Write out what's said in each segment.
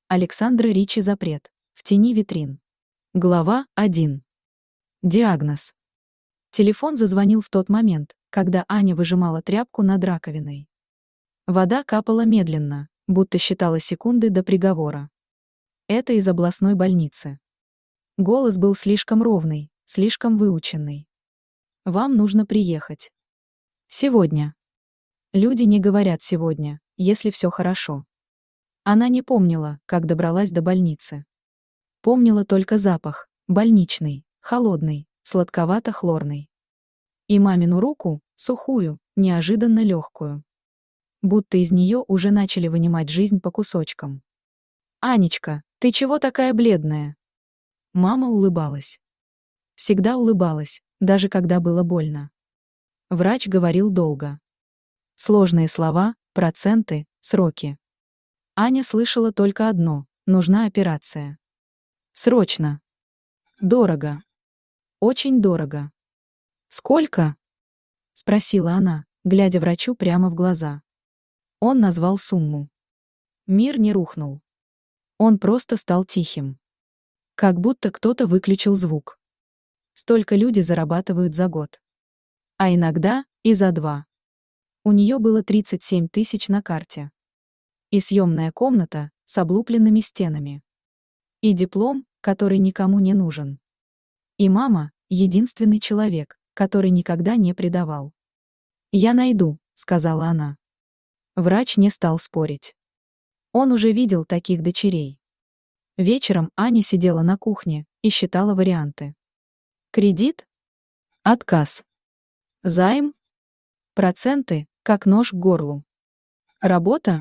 Александра Ричи «Запрет. В тени витрин». Глава 1. Диагноз. Телефон зазвонил в тот момент, когда Аня выжимала тряпку над раковиной. Вода капала медленно, будто считала секунды до приговора. Это из областной больницы. Голос был слишком ровный, слишком выученный. Вам нужно приехать. Сегодня. Люди не говорят сегодня, если все хорошо. Она не помнила, как добралась до больницы. Помнила только запах, больничный, холодный, сладковато-хлорный. И мамину руку, сухую, неожиданно легкую. Будто из нее уже начали вынимать жизнь по кусочкам. «Анечка, ты чего такая бледная?» Мама улыбалась. Всегда улыбалась, даже когда было больно. Врач говорил долго. Сложные слова, проценты, сроки. Аня слышала только одно: нужна операция. Срочно. Дорого. Очень дорого. «Сколько?» — спросила она, глядя врачу прямо в глаза. Он назвал сумму. Мир не рухнул. Он просто стал тихим. Как будто кто-то выключил звук. Столько люди зарабатывают за год. А иногда и за 2. У нее было 37 тысяч на карте. И съемная комната с облупленными стенами. И диплом, который никому не нужен. И мама — единственный человек, который никогда не предавал. «Я найду», — сказала она. Врач не стал спорить. Он уже видел таких дочерей. Вечером Аня сидела на кухне и считала варианты. Кредит? Отказ. Займ? Проценты, как нож к горлу. Работа?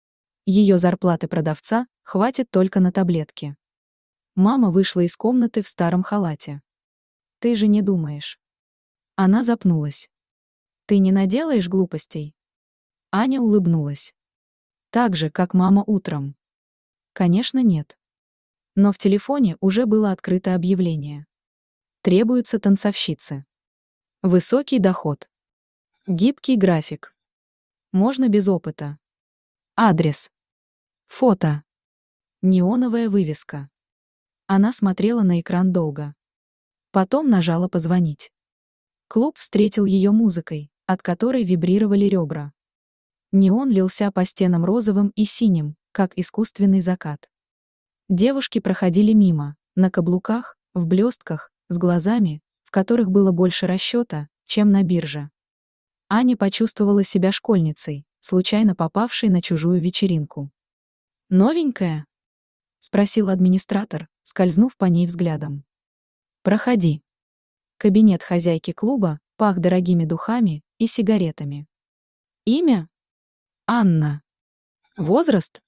Ее зарплаты продавца хватит только на таблетки. Мама вышла из комнаты в старом халате. «Ты же не думаешь?» Она запнулась. «Ты не наделаешь глупостей?» Аня улыбнулась. Так же, как мама утром. Конечно, нет. Но в телефоне уже было открыто объявление. Требуются танцовщицы. Высокий доход. Гибкий график. Можно без опыта. Адрес. Фото. Неоновая вывеска. Она смотрела на экран долго. Потом нажала позвонить. Клуб встретил ее музыкой, от которой вибрировали ребра. Неон лился по стенам розовым и синим, как искусственный закат. Девушки проходили мимо, на каблуках, в блестках, с глазами, в которых было больше расчета, чем на бирже. Аня почувствовала себя школьницей, случайно попавшей на чужую вечеринку. «Новенькая?» — спросил администратор, скользнув по ней взглядом. «Проходи». Кабинет хозяйки клуба пах дорогими духами и сигаретами. Имя? Анна. Возраст?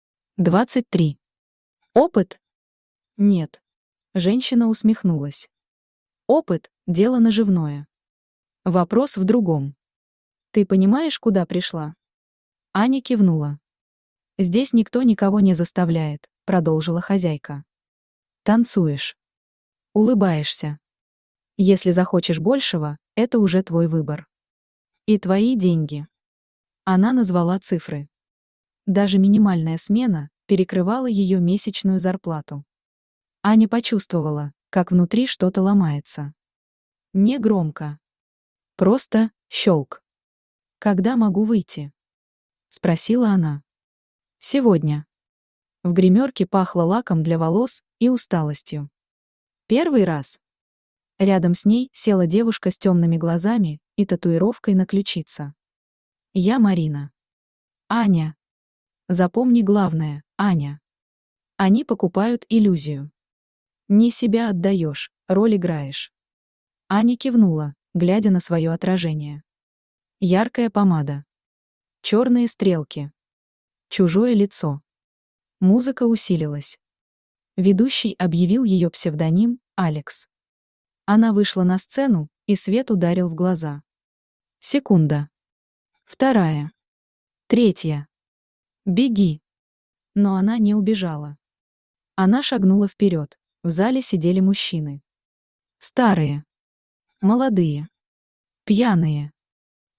23. Опыт? Нет. Женщина усмехнулась. Опыт — дело наживное. Вопрос в другом. Ты понимаешь, куда пришла? Аня кивнула. Здесь никто никого не заставляет, продолжила хозяйка. Танцуешь. Улыбаешься. Если захочешь большего, это уже твой выбор. И твои деньги. Она назвала цифры. Даже минимальная смена перекрывала ее месячную зарплату. Аня почувствовала, как внутри что-то ломается. Не громко. Просто щелк. «Когда могу выйти?» — спросила она. «Сегодня». В гримерке пахло лаком для волос и усталостью. «Первый раз?» Рядом с ней села девушка с темными глазами и татуировкой на ключице. «Я Марина». «Аня». Запомни главное, Аня. Они покупают иллюзию. Не себя отдаешь, роль играешь. Аня кивнула, глядя на свое отражение. Яркая помада. Черные стрелки. Чужое лицо. Музыка усилилась. Ведущий объявил ее псевдоним «Алекс». Она вышла на сцену, и свет ударил в глаза. Секунда. Вторая. Третья. «Беги!» Но она не убежала. Она шагнула вперед. В зале сидели мужчины. Старые. Молодые. Пьяные.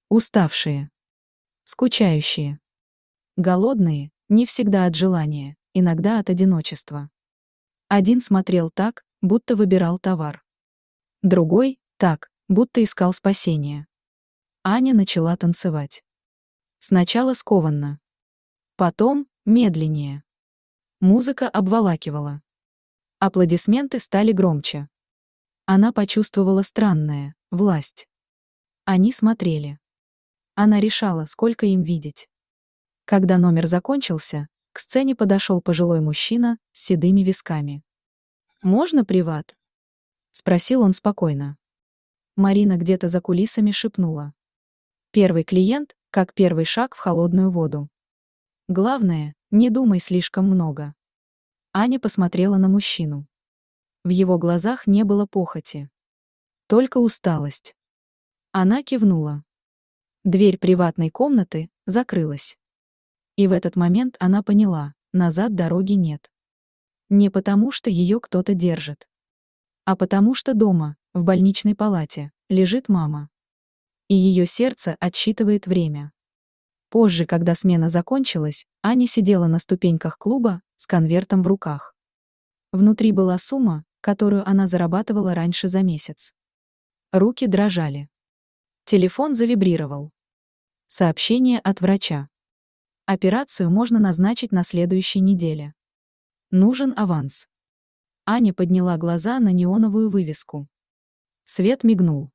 Уставшие. Скучающие. Голодные, не всегда от желания, иногда от одиночества. Один смотрел так, будто выбирал товар. Другой — так, будто искал спасения. Аня начала танцевать. Сначала скованно. Потом медленнее. Музыка обволакивала. Аплодисменты стали громче. Она почувствовала странное — власть. Они смотрели. Она решала, сколько им видеть. Когда номер закончился, к сцене подошел пожилой мужчина с седыми висками. «Можно приват?» — спросил он спокойно. Марина где-то за кулисами шепнула. Первый клиент, как первый шаг в холодную воду. Главное, не думай слишком много. Аня посмотрела на мужчину. В его глазах не было похоти. Только усталость. Она кивнула. Дверь приватной комнаты закрылась. И в этот момент она поняла, назад дороги нет. Не потому, что ее кто-то держит, а потому что дома, в больничной палате, лежит мама. И ее сердце отсчитывает время. Позже, когда смена закончилась, Аня сидела на ступеньках клуба с конвертом в руках. Внутри была сумма, которую она зарабатывала раньше за месяц. Руки дрожали. Телефон завибрировал. Сообщение от врача. Операцию можно назначить на следующей неделе. Нужен аванс. Аня подняла глаза на неоновую вывеску. Свет мигнул.